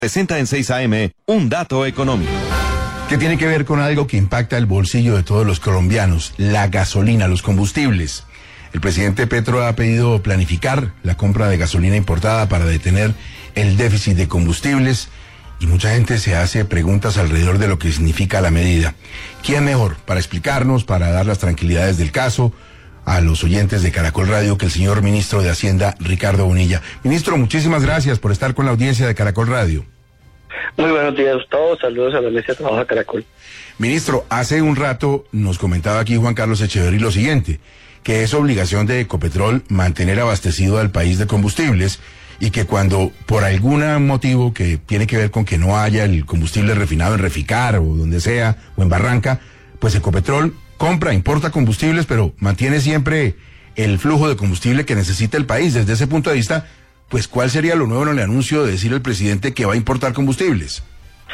Presenta en 6 AM un dato económico. Que tiene que ver con algo que impacta el bolsillo de todos los colombianos, la gasolina, los combustibles. El presidente Petro ha pedido planificar la compra de gasolina importada para detener el déficit de combustibles y mucha gente se hace preguntas alrededor de lo que significa la medida. ¿Quién mejor para explicarnos, para dar las tranquilidades del caso a los oyentes de Caracol Radio que el señor ministro de Hacienda, Ricardo Bonilla? Ministro, muchísimas gracias por estar con la audiencia de Caracol Radio. Muy buenos días a todos, saludos a la mesa de trabajo de Caracol. Ministro, hace un rato nos comentaba aquí Juan Carlos Echeverry lo siguiente, que es obligación de Ecopetrol mantener abastecido al país de combustibles y que cuando por algún motivo que tiene que ver con que no haya el combustible refinado en Reficar o donde sea, o en Barranca, pues Ecopetrol compra, importa combustibles, pero mantiene siempre el flujo de combustible que necesita el país. Desde ese punto de vista, pues ¿cuál sería lo nuevo en el anuncio de decir el presidente que va a importar combustibles?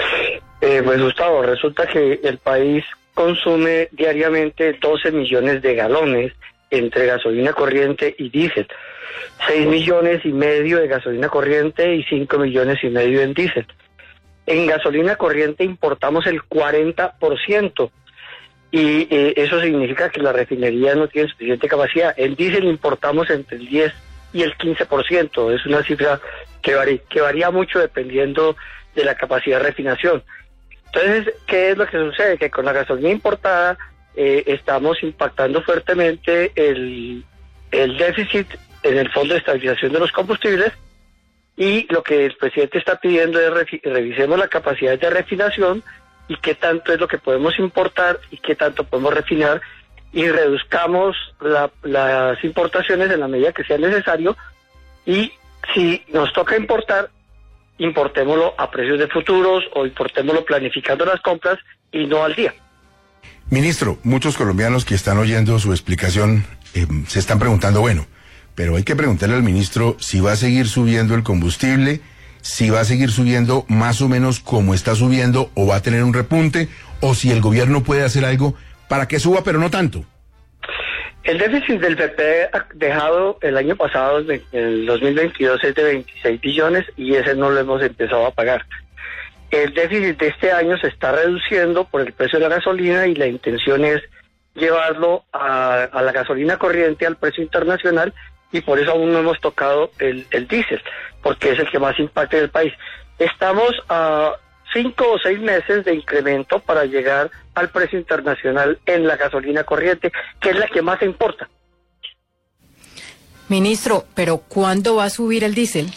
Pues Gustavo, resulta que el país consume diariamente 12 millones de galones entre gasolina corriente y diésel, 6 millones y medio de gasolina corriente y 5 millones y medio en diésel. En gasolina corriente importamos el 40%. Y eso significa que las refinerías no tienen suficiente capacidad. En diésel importamos entre el 10 y el 15%. Es una cifra que varía mucho dependiendo de la capacidad de refinación. Entonces, ¿qué es lo que sucede? Que con la gasolina importada estamos impactando fuertemente el déficit en el Fondo de Estabilización de los Combustibles, y lo que el presidente está pidiendo es revisemos la capacidad de refinación y qué tanto es lo que podemos importar y qué tanto podemos refinar, y reduzcamos las importaciones en la medida que sea necesario, y si nos toca importar, importémoslo a precios de futuros o importémoslo planificando las compras y no al día. Ministro, muchos colombianos que están oyendo su explicación se están preguntando, bueno, pero hay que preguntarle al ministro si va a seguir subiendo el combustible, si va a seguir subiendo más o menos como está subiendo o va a tener un repunte, o si el gobierno puede hacer algo para que suba, pero no tanto. El déficit del PP dejado el año pasado, en el 2022, es de 26 billones y ese no lo hemos empezado a pagar. El déficit de este año se está reduciendo por el precio de la gasolina y la intención es llevarlo a la gasolina corriente al precio internacional, y por eso aún no hemos tocado el diésel, porque es el que más impacta en el país. Estamos a 5 o 6 meses de incremento para llegar al precio internacional en la gasolina corriente, que es la que más importa. Ministro, ¿pero cuándo va a subir el diésel?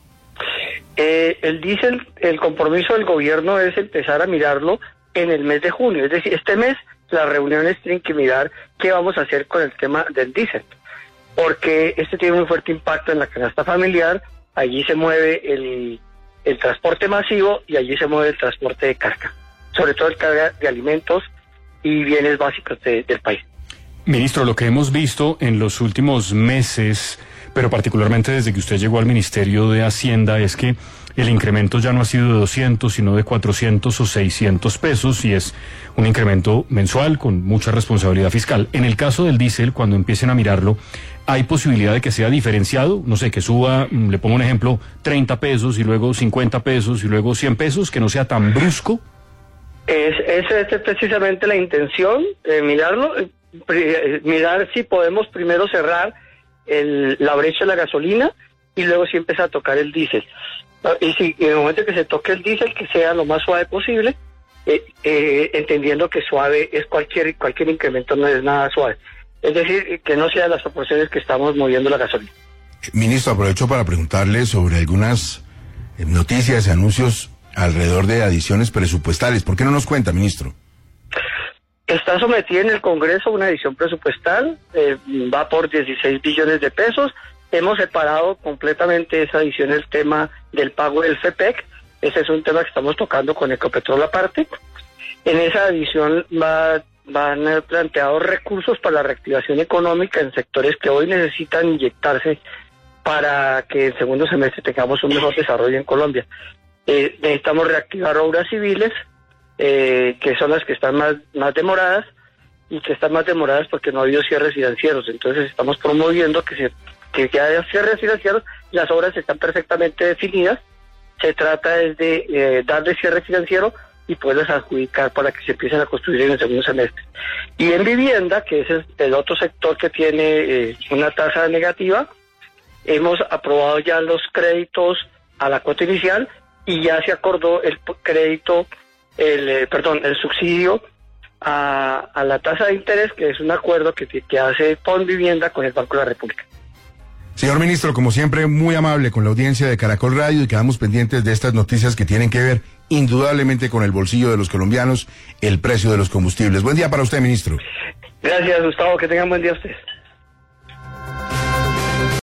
El diésel, el compromiso del gobierno es empezar a mirarlo en el mes de junio, es decir, este mes las reuniones tienen que mirar qué vamos a hacer con el tema del diésel, porque este tiene un fuerte impacto en la canasta familiar. Allí se mueve el transporte masivo y allí se mueve el transporte de carga, sobre todo el carga de alimentos y bienes básicos del país. Ministro, lo que hemos visto en los últimos meses, pero particularmente desde que usted llegó al Ministerio de Hacienda, es que el incremento ya no ha sido de 200, sino de 400 o 600 pesos, y es un incremento mensual con mucha responsabilidad fiscal. En el caso del diésel, cuando empiecen a mirarlo, ¿hay posibilidad de que sea diferenciado? No sé, que suba, le pongo un ejemplo, 30 pesos y luego 50 pesos y luego 100 pesos, que no sea tan brusco. Esa es precisamente la intención, mirarlo, mirar si podemos primero cerrar la brecha de la gasolina y luego sí empezar a tocar el diésel. Y si en el momento que se toque el diésel, que sea lo más suave posible, entendiendo que suave es cualquier incremento, no es nada suave. Es decir, que no sea las proporciones que estamos moviendo la gasolina. Ministro, aprovecho para preguntarle sobre algunas noticias y anuncios alrededor de adiciones presupuestales. ¿Por qué no nos cuenta, ministro? Está sometida en el Congreso una adición presupuestal, va por 16 billones de pesos. Hemos separado completamente esa adición el tema del pago del FEPEC. Ese es un tema que estamos tocando con Ecopetrol aparte. En esa adición van planteados recursos para la reactivación económica en sectores que hoy necesitan inyectarse para que en segundo semestre tengamos un mejor desarrollo en Colombia. Necesitamos reactivar obras civiles, que son las que están más demoradas, y que están más demoradas porque no ha habido cierres financieros. Entonces estamos promoviendo que ya haya cierres financieros, las obras están perfectamente definidas, se trata es de darle cierre financiero y poderlas adjudicar para que se empiecen a construir en el segundo semestre. Y en vivienda, que es el otro sector que tiene una tasa negativa, hemos aprobado ya los créditos a la cuota inicial y ya se acordó el crédito, el subsidio a la tasa de interés, que es un acuerdo que hace PON Vivienda con el Banco de la República. Señor ministro, como siempre, muy amable con la audiencia de Caracol Radio y quedamos pendientes de estas noticias que tienen que ver indudablemente con el bolsillo de los colombianos, el precio de los combustibles. Buen día para usted, ministro. Gracias, Gustavo, que tengan buen día ustedes.